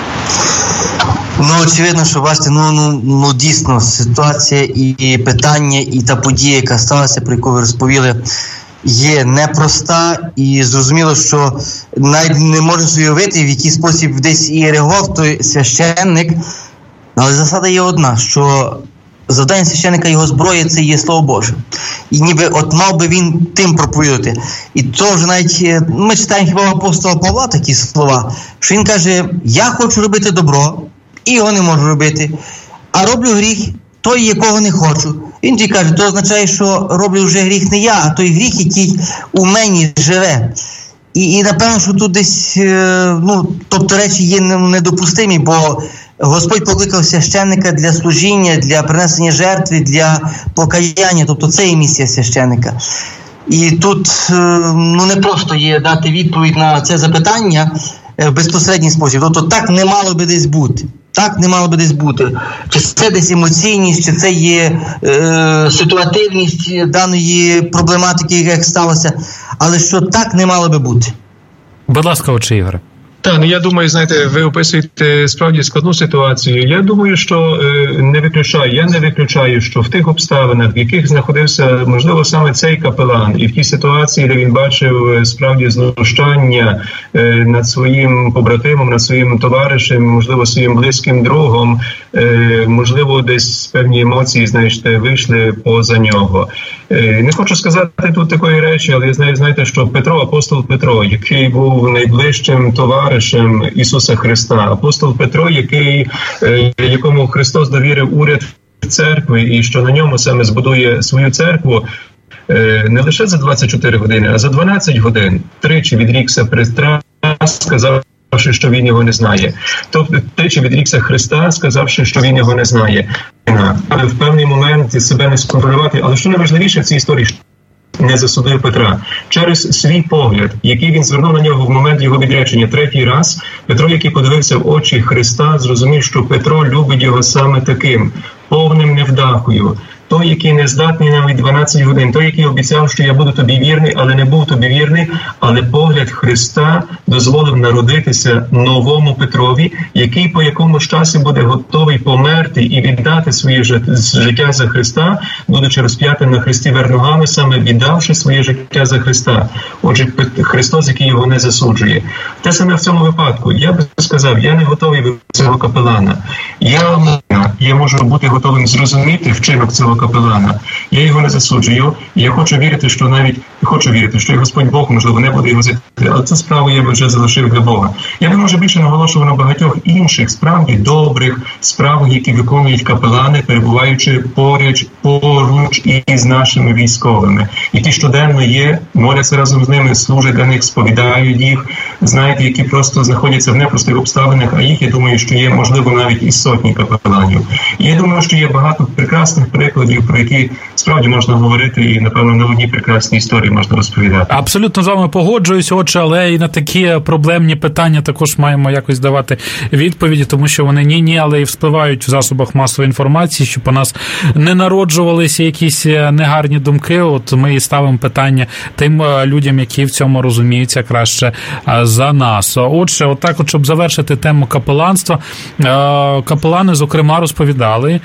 Ну, очевидно, що, бачите, ну, ну, ну дійсно, ситуація і, і питання, і та подія, яка сталася, про яку ви розповіли, є непроста, і зрозуміло, що навіть не можна собі уявити, в який спосіб десь і реагував той священник, але засада є одна, що завдання священника, його зброя – це є Слово Боже. І ніби от мав би він тим проповідати. І то вже навіть, ми читаємо хіба апостола Павла такі слова, що він каже, я хочу робити добро, і його не можу робити, а роблю гріх, той, якого не хочу. Він тоді каже, то означає, що роблю вже гріх не я, а той гріх, який у мені живе. І, і напевно, що тут десь, ну, тобто речі є недопустимі, бо Господь покликав священника для служіння, для принесення жертви, для покаяння, тобто це є місія священника. І тут, ну, не просто є дати відповідь на це запитання в безпосередній спосіб. Тобто так не мало би десь бути. Так не мало би десь бути. Чи це десь емоційність, чи це є е, ситуативність даної проблематики, як сталося, але що так не мало би бути. Будь ласка, отче Ігоре. Так, ну я думаю, знаєте, ви описуєте справді складну ситуацію. Я думаю, що е, не виключаю, я не виключаю, що в тих обставинах, в яких знаходився, можливо, саме цей капелан, і в тій ситуації, де він бачив справді знущання е, над своїм побратимом, над своїм товаришем, можливо, своїм близьким другом, е, можливо, десь певні емоції, знаєте, вийшли поза нього. Е, не хочу сказати тут такої речі, але я знаю, знаєте, що Петро, апостол Петро, який був найближчим товаришем Ісуса Христа, апостол Петро, який, якому Христос довірив уряд церкви, і що на ньому саме збудує свою церкву, не лише за двадцять чотири години, а за дванадцять годин тричі відрікся Петра, сказавши, що він його не знає. Тобто тричі відрікся Христа, сказавши, що він його не знає. Але в певний момент себе не сконтролювати. Але що найважливіше в цій історії, не засудив Петра. Через свій погляд, який він звернув на нього в момент його відречення третій раз, Петро, який подивився в очі Христа, зрозумів, що Петро любить його саме таким, повним невдахою. Той, який не здатний навіть дванадцять годин, той, який обіцяв, що я буду тобі вірний, але не був тобі вірний, але погляд Христа дозволив народитися новому Петрові, який по якомусь часі буде готовий померти і віддати своє життя за Христа, будучи розп'ятим на хресті верногами, саме віддавши своє життя за Христа. Отже, Христос, який його не засуджує. Те саме в цьому випадку. Я би сказав, я не готовий до цього капелана. Я, я можу бути готовим зрозуміти вчинок цього капелана. Я його не засуджую. Я хочу вірити, що навіть хочу вірити, що і Господь Бог, можливо, не буде його зайти, але цю справу я би вже залишив для Бога. Я би, може, більше наголошував на багатьох інших, справді добрих справ, які виконують капелани, перебуваючи поряд, поруч із нашими військовими, які щоденно є, моляться разом з ними, служать для них, сповідають їх, знаєте, які просто знаходяться в непростих обставинах, а їх, я думаю, що є, можливо, навіть і сотні капеланів. І я думаю, що є багато прекрасних прикладів, про які справді можна говорити, і, напевно, на одній прекрасній історії можна розповідати. Абсолютно з вами погоджуюсь, отже, але і на такі проблемні питання також маємо якось давати відповіді, тому що вони ні-ні, але і вспливають в засобах масової інформації, щоб у нас не народжувалися якісь негарні думки. От ми і ставимо питання тим людям, які в цьому розуміються краще за нас. Отже, отак, от, щоб завершити тему капеланства, капелани, зокрема, розповідали,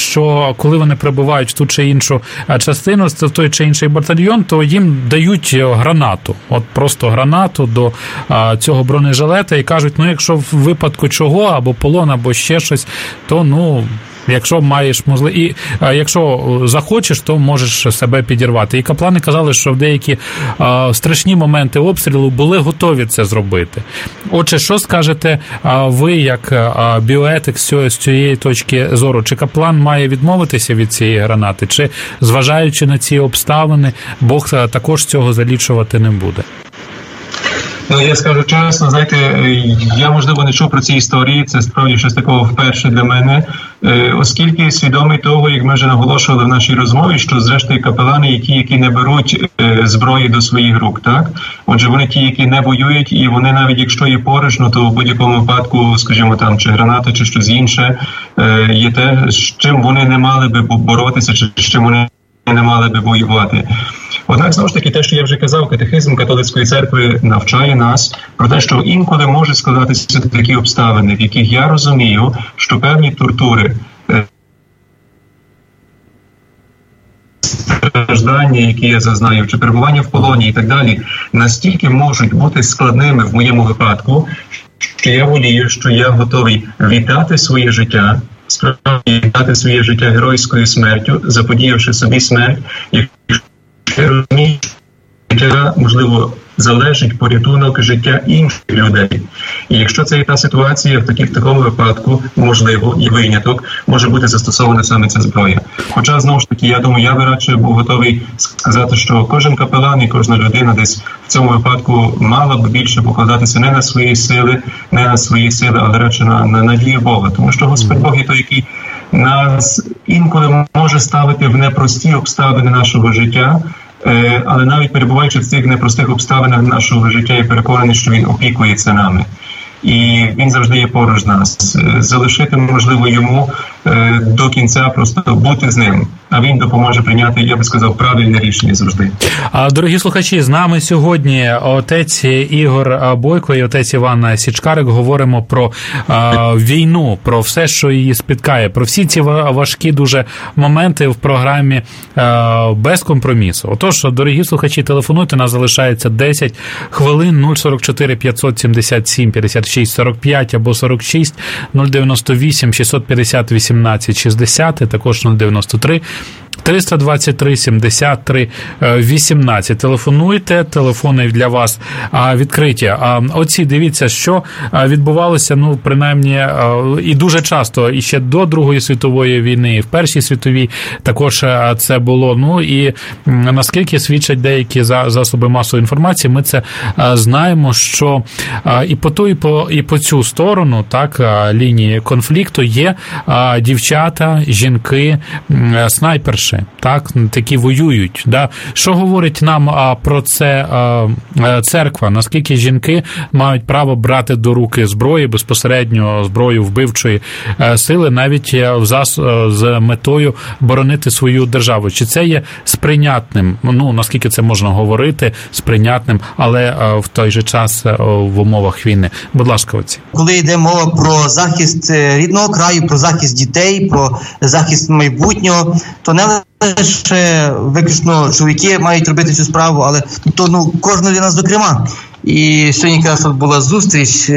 що коли вони прибувають в ту чи іншу частину, в той чи інший батальйон, то їм дають гранату. От просто гранату до а, цього бронежилета і кажуть, ну якщо в випадку чого, або полон, або ще щось, то ну... Якщо маєш можливість, і а, якщо захочеш, то можеш себе підірвати. І каплани казали, що в деякі а, страшні моменти обстрілу були готові це зробити. Отже, що скажете а, ви, як а, біоетик з цієї точки зору? Чи каплан має відмовитися від цієї гранати? Чи, зважаючи на ці обставини, Бог також цього залічувати не буде? Ну, я скажу чесно, знаєте, я, можливо, не чув про ці історії, це справді щось такого вперше для мене, оскільки свідомий того, як ми вже наголошували в нашій розмові, що, зрештою, капелани є ті, які не беруть зброї до своїх рук, так? Отже, вони ті, які не воюють, і вони навіть, якщо є порожньо, то в будь-якому випадку, скажімо, там, чи граната, чи щось інше, є те, з чим вони не мали би боротися, чи з чим вони не мали би воювати. Однак, знову ж таки, те, що я вже казав, катехизм католицької церкви навчає нас про те, що інколи можуть складатися такі обставини, в яких я розумію, що певні тортури, страждання, які я зазнаю, чи перебування в полоні і так далі, настільки можуть бути складними в моєму випадку, що я волію, що я готовий віддати своє життя, справді віддати своє життя геройською смертю, заподіявши собі смерть, якщо я розумію, що життя, можливо, залежить порятунок життя інших людей. І якщо це є та ситуація, в таких, в такому випадку, можливо, і виняток, може бути застосована саме ця зброя. Хоча, знову ж таки, я думаю, я би радше був готовий сказати, що кожен капелан і кожна людина десь в цьому випадку мала б більше покладатися не на свої сили, не на свої сили, але радше на, на надію Бога. Тому що Господь Бог є той, який нас інколи може ставити в непрості обставини нашого життя, але навіть перебуваючи в цих непростих обставинах нашого життя, я переконаний, що він опікується нами. І він завжди є поруч нас. Залишити, можливо, йому до кінця просто бути з ним. А він допоможе прийняти, я би сказав, правильне рішення завжди. Дорогі слухачі, з нами сьогодні отець Ігор Бойко і отець Іван Січкарик. Говоримо про а, війну, про все, що її спіткає, про всі ці важкі дуже моменти в програмі а, «Без компромісу». Отож, дорогі слухачі, телефонуйте, нас залишається десять хвилин, нуль сорок чотири п'ятсот сімдесят сім п'ятдесят шість сорок п'ять або сорок шість нуль дев'яносто вісім шістсот п'ятдесят вісімнадцять шістдесят, також нуль дев'яносто три триста двадцять три сімдесят три вісімнадцять. Телефонуйте, телефони для вас відкриті. Оці, дивіться, що відбувалося, ну, принаймні, і дуже часто, і ще до Другої світової війни, і в Першій світовій також це було. Ну, і наскільки свідчать деякі засоби масової інформації, ми це знаємо, що і по ту, і по, і по цю сторону, так, лінії конфлікту є дівчата, жінки, снайперші, так, такі воюють. Да? Що говорить нам а, про це а, церква? Наскільки жінки мають право брати до руки зброї, безпосередньо зброю вбивчої а, сили, навіть в зас, а, з метою боронити свою державу? Чи це є сприйнятним? Ну, наскільки це можна говорити, сприйнятним, але а, в той же час а, в умовах війни? Будь ласка, оці. Коли йде мова про захист рідного краю, про захист дітей, про захист майбутнього, то не лише виключно чоловіки мають робити цю справу, але то, ну, кожна людина зокрема. І сьогодні якраз була зустріч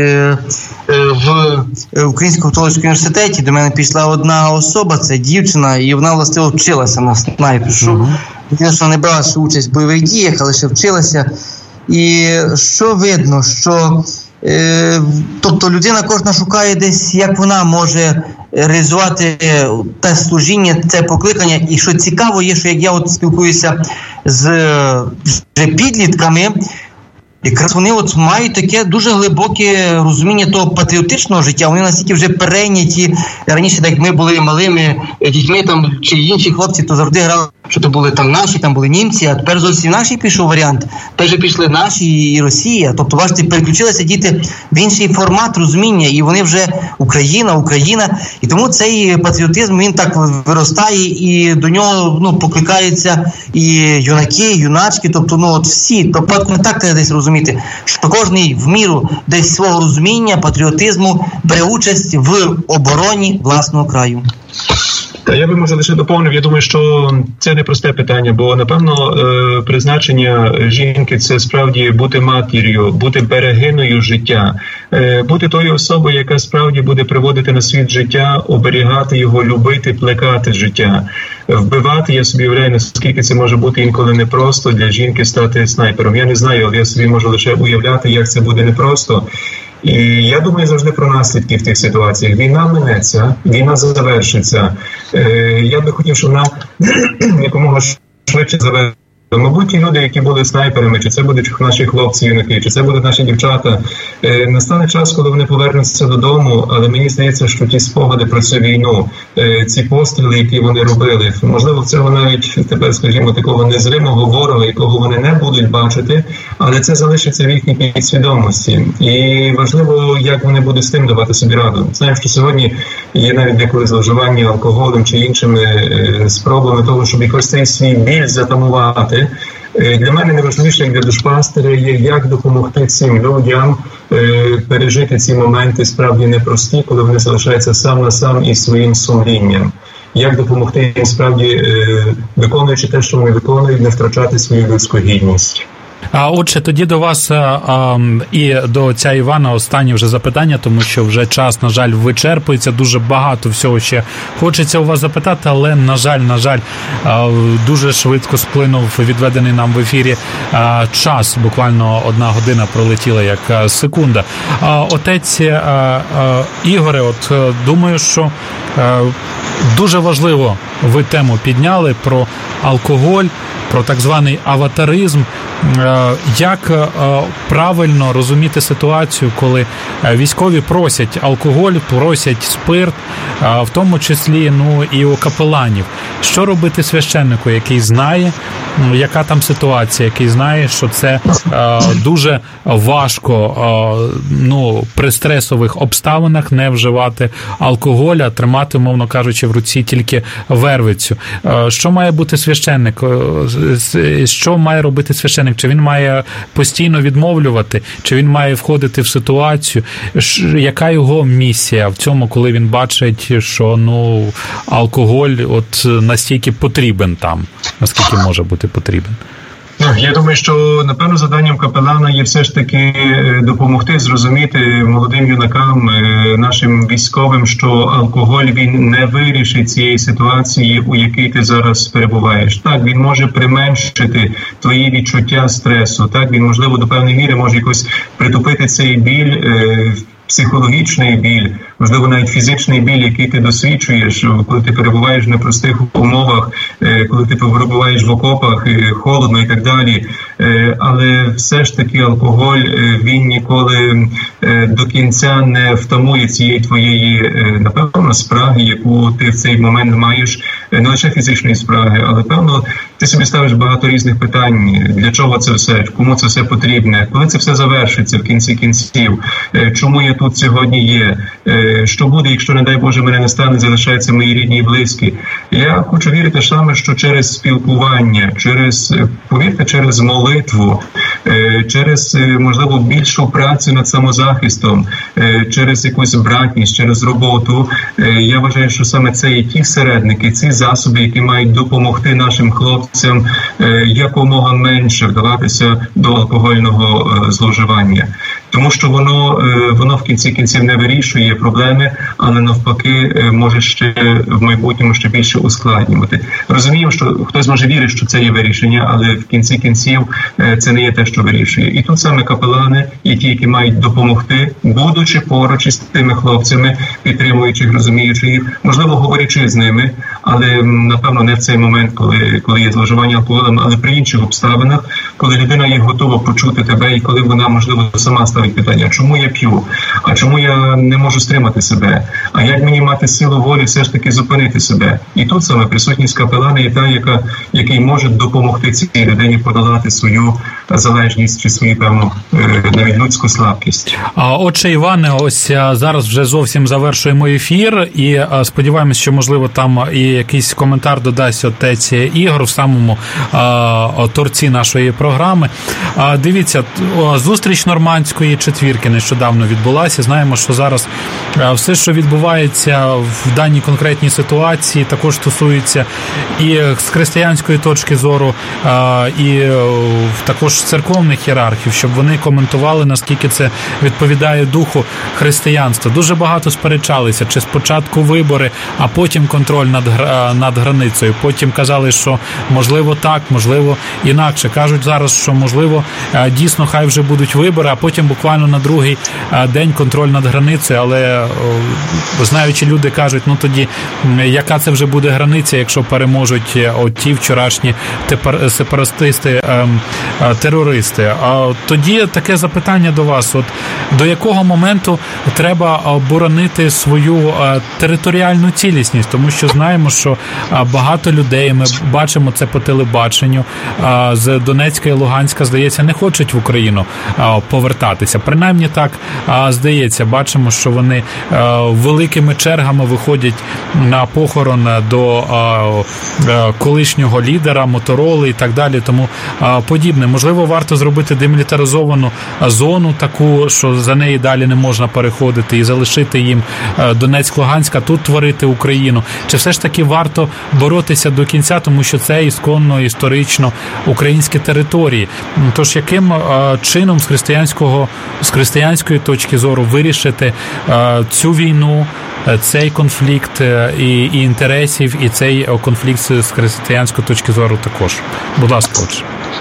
в Українському католицькому університеті, до мене пішла одна особа, це дівчина, і вона, власне, вчилася на снайпершу. Звісно, не брала ще участь в бойових діях, але ще вчилася. І що видно, що е, тобто людина кожна шукає десь, як вона може реалізувати те служіння, це покликання. І що цікаво є, що як я от спілкуюся з вже підлітками, якраз вони от мають таке дуже глибоке розуміння того патріотичного життя. Вони настільки вже перейняті. Раніше, так як ми були малими дітьми там, чи інші хлопці, то завжди грали, що то були там наші, там були німці, а тепер зовсім наші пішов варіант. Тепер пішли наші і Росія. Тобто, бачите, переключилися діти в інший формат розуміння, і вони вже Україна, Україна. І тому цей патріотизм, він так виростає, і до нього, ну, покликаються і юнаки, і юначки, тобто, ну, от всі. Тобто, не так треба десь розуміти, що кожний в міру десь свого розуміння, патріотизму бере участь в обороні власного краю. Та я би, може, лише доповнив, я думаю, що це не просте питання, бо, напевно, призначення жінки – це справді бути матір'ю, бути берегиною життя, бути тою особою, яка справді буде приводити на світ життя, оберігати його, любити, плекати життя. Вбивати, я собі уявляю, наскільки це може бути інколи непросто для жінки стати снайпером. Я не знаю, але я собі можу лише уявляти, як це буде непросто. І я думаю завжди про наслідки в тих ситуаціях. Війна минеться, війна завершиться. Я би хотів, щоб вона якомога швидше Мабуть, ті люди, які були снайперами, чи це будуть наші хлопці-юнаки, чи це будуть наші дівчата, настане час, коли вони повернуться додому, але мені здається, що ті спогади про цю війну, ці постріли, які вони робили, можливо, цього навіть тепер, скажімо, такого незримого ворога, якого вони не будуть бачити, але це залишиться в їхній підсвідомості. І важливо, як вони будуть з тим давати собі раду. Знаю, що сьогодні є навіть деколи зловживання алкоголем чи іншими спробами того, щоб якось цей свій біль затамувати. Для мене найважливіше, як для душпастера, є, як допомогти цим людям пережити ці моменти справді непрості, коли вони залишаються сам на сам із своїм сумлінням. Як допомогти їм справді, виконуючи те, що вони виконують, не втрачати свою людську гідність. А отже, тоді до вас а, а, і до отця Івана останнє вже запитання, тому що вже час, на жаль, вичерпується, дуже багато всього ще хочеться у вас запитати, але, на жаль, на жаль, а, дуже швидко сплинув відведений нам в ефірі а, час, буквально одна година пролетіла як а, секунда. А, отець а, а, Ігоре, от думаю, що а, дуже важливо ви тему підняли про алкоголь, про так званий аватаризм. Як правильно розуміти ситуацію, коли військові просять алкоголь, просять спирт, в тому числі, ну, і у капеланів. Що робити священнику, який знає, яка там ситуація, який знає, що це дуже важко, ну, при стресових обставинах не вживати алкоголь, а тримати, мовно кажучи, в руці тільки вервицю. Що має бути священник? Що має робити священник? Чи він має постійно відмовлювати? Чи він має входити в ситуацію? Яка його місія в цьому, коли він бачить, що, ну, алкоголь от настільки потрібен там, наскільки може бути потрібен? Я думаю, що, напевно, завданням капелана є все ж таки допомогти зрозуміти молодим юнакам, нашим військовим, що алкоголь, він не вирішить цієї ситуації, у якій ти зараз перебуваєш. Так, він може применшити твої відчуття стресу, так, він, можливо, до певної міри може якось притупити цей біль, психологічний біль, можливо, навіть фізичний біль, який ти досвідчуєш, коли ти перебуваєш в непростих умовах, коли ти перебуваєш в окопах, холодно і так далі. Але все ж таки алкоголь, він ніколи до кінця не втамує цієї твоєї, напевно, спраги, яку ти в цей момент маєш, не лише фізичної спраги, але, певно, ти собі ставиш багато різних питань. Для чого це все? Кому це все потрібне? Коли це все завершиться в кінці кінців? Чому я тут сьогодні є? Що буде, якщо, не дай Боже, мене не стане, залишаються мої рідні і близькі? Я хочу вірити саме, що через спілкування, через, повірте, через молитву, через, можливо, більшу працю над самозахистом, через якусь братність, через роботу, я вважаю, що саме це є ті середники, ці засоби, які мають допомогти нашим хлопцям якомога менше вдаватися до алкогольного зловживання. Тому що воно, воно в кінці кінців не вирішує проблеми, але навпаки може ще в майбутньому ще більше ускладнювати. Розумію, що хтось може вірити, що це є вирішення, але в кінці кінців це не є те, що вирішує. І тут саме капелани і ті, які мають допомогти, будучи поруч із тими хлопцями, підтримуючи, розуміючи їх, можливо, говорячи з ними, але, напевно, не в цей момент, коли, коли є зловживання алкоголем, але при інших обставинах, коли людина є готова почути тебе і коли вона, можливо, сама ставить питання, чому я п'ю, а чому я не можу стримати себе, а як мені мати силу волі все ж таки зупинити себе. І тут саме присутність капелана є та, яка, який може допомогти цій людині подолати свою залежність чи свою, певну, навіть людську слабкість. Отже, Іване, ось зараз вже зовсім завершуємо ефір і сподіваємось, що, можливо, там і якийсь коментар додасть отець Ігор в самому а, торці нашої програми. А, дивіться, зустріч нормандської четвірки нещодавно відбулася. Знаємо, що зараз все, що відбувається в даній конкретній ситуації, також стосується і з християнської точки зору, і також також церковних ієрархів, щоб вони коментували, наскільки це відповідає духу християнства. Дуже багато сперечалися, чи спочатку вибори, а потім контроль над, над границею. Потім казали, що можливо так, можливо інакше. Кажуть зараз, що можливо дійсно хай вже будуть вибори, а потім буквально на другий день контроль над границею, але знаючи люди кажуть, ну тоді яка це вже буде границя, якщо переможуть от ті вчорашні сепаратисти, терористи. А тоді таке запитання до вас, от до якого моменту треба боронити свою територіальну цілісність, тому що знаємо, що багато людей, ми бачимо це по телебаченню, з Донецька і Луганська, здається, не хочуть в Україну повертатися. Принаймні так здається. Бачимо, що вони великими чергами виходять на похорон до колишнього лідера, Мотороли і так далі, тому подібне. Можливо, варто зробити демілітаризовану зону таку, що за неї далі не можна переходити, і залишити їм Донецьк-Луганськ, а тут творити Україну. Чи все ж таки варто боротися до кінця, тому що це ісконно, історично українські території. Тож яким чином з християнського, з християнської точки зору вирішити цю війну, цей конфлікт і, і інтересів, і цей конфлікт з християнської точки зору також? Будь ласка, отже.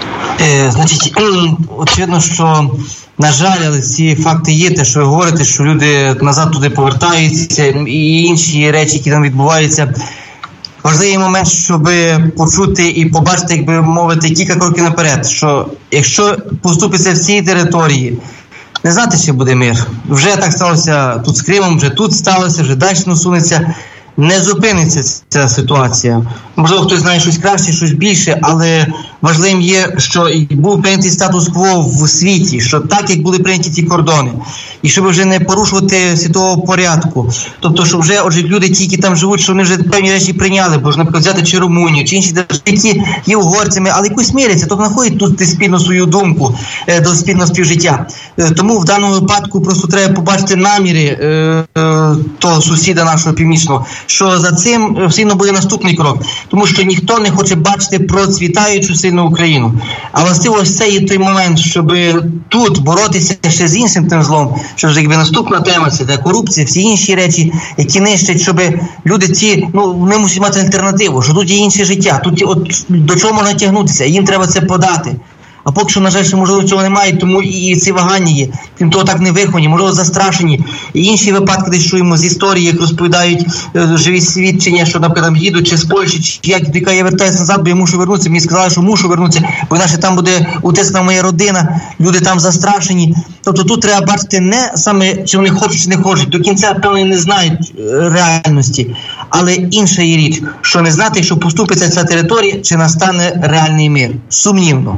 Е, значить, очевидно, що, на жаль, але ці факти є, те, що ви говорите, що люди назад туди повертаються, і інші речі, які там відбуваються. Важливий момент, щоб почути і побачити, як би мовити, кілька кроків наперед, що якщо поступиться в цій території, не знати, що буде мир. Вже так сталося тут з Кримом, вже тут сталося, вже далі насунеться. Не зупиниться ця ситуація. Можливо, хтось знає щось краще, щось більше, але важливим є, що був прийнятий статус-кво в світі, що так, як були прийняті ці кордони, і щоб вже не порушувати світового порядку. Тобто, що вже отже, люди, ті, які там живуть, що вони вже певні речі прийняли, бо ж, наприклад, взяти чи Румунію, чи інші держави, які є угорцями, але якось миряться, тобто знаходять тут спільно свою думку до спільного співжиття. Тому в даному випадку просто треба побачити наміри е, е, того сусіда нашого північного, що за цим сильно буде наступний крок. Тому що ніхто не хоче бачити процвітаючу сильну Україну. А власне ось це є той момент, щоб тут боротися ще з іншим тим злом, що вже якби наступна тема, це та корупція, всі інші речі, які нищать, щоб люди ці, ну, вони мусять мати альтернативу, що тут є інше життя, тут от до чого можна тягнутися, їм треба це подати. А поки що, на жаль, що, можливо, цього немає, тому і ці вагання є. Крім того, так не виховані, можливо, застрашені. І інші випадки, де чуємо з історії, як розповідають е, живі свідчення, що, наприклад, їдуть чи з Польщі, чи як, яка я вертаюся назад, бо я мушу вернутися. Мені сказали, що мушу вернутися, бо інакше там буде утисна моя родина, люди там застрашені. Тобто тут треба бачити не саме, чи вони хочуть, чи не хочуть. До кінця, певно, не знають е, реальності. Але інша є річ, що не знати, що поступиться ця територія, чи настане реальний мир. Сумнівно.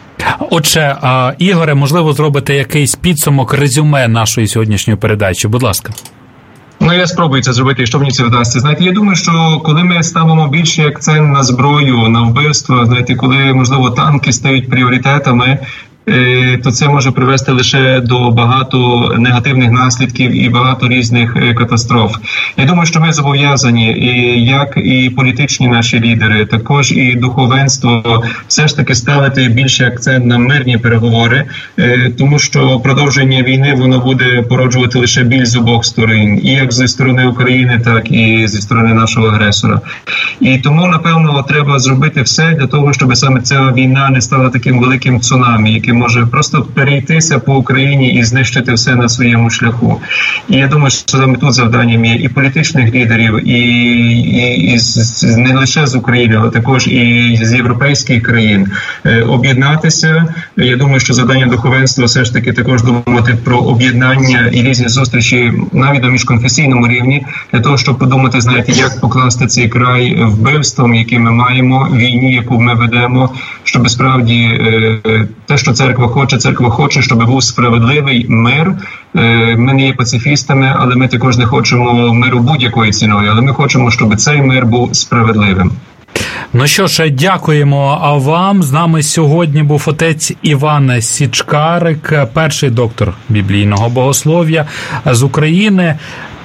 Отже, Ігоре, можливо, зробите якийсь підсумок, резюме нашої сьогоднішньої передачі. Будь ласка. Ну, я спробую це зробити, якщо мені це вдасться. Знаєте, я думаю, що коли ми ставимо більший акцент на зброю, на вбивство, знаєте, коли, можливо, танки стають пріоритетами, то це може привести лише до багато негативних наслідків і багато різних катастроф. Я думаю, що ми зобов'язані, і як і політичні наші лідери, також і духовенство, все ж таки ставити більший акцент на мирні переговори, тому що продовження війни, воно буде породжувати лише біль з обох сторон, і як зі сторони України, так і зі сторони нашого агресора. І тому, напевно, треба зробити все для того, щоб саме ця війна не стала таким великим цунамі, яким може просто перейтися по Україні і знищити все на своєму шляху. І я думаю, що саме тут завданням є і політичних лідерів, і, і, і з, не лише з України, але також і з європейських країн. Е, об'єднатися. Я думаю, що завдання духовенства все ж таки також думати про об'єднання і різні зустрічі навіть на міжконфесійному рівні, для того, щоб подумати, знаєте, як покласти цей край вбивством, які ми маємо, війні, яку ми ведемо, щоб справді е, те, що церква хоче, церква хоче, щоб був справедливий мир. Ми не є пацифістами, але ми також не хочемо миру будь-якою ціною, але ми хочемо, щоб цей мир був справедливим. Ну що ж, дякуємо вам. З нами сьогодні був отець Іван Січкарик, перший доктор біблійного богослов'я з України.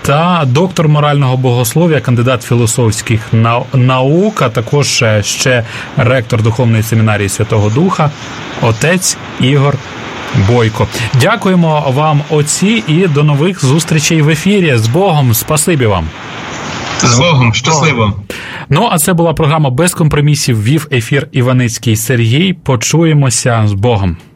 та доктор морального богослов'я, кандидат філософських наук, а також ще ректор Духовної семінарії Святого Духа, отець Ігор Бойко. Дякуємо вам, отці, і до нових зустрічей в ефірі. З Богом, спасибі вам. З Богом, щасливо. Ну, а це була програма «Без компромісів», вів ефір Іваницький Сергій. Почуємося. З Богом.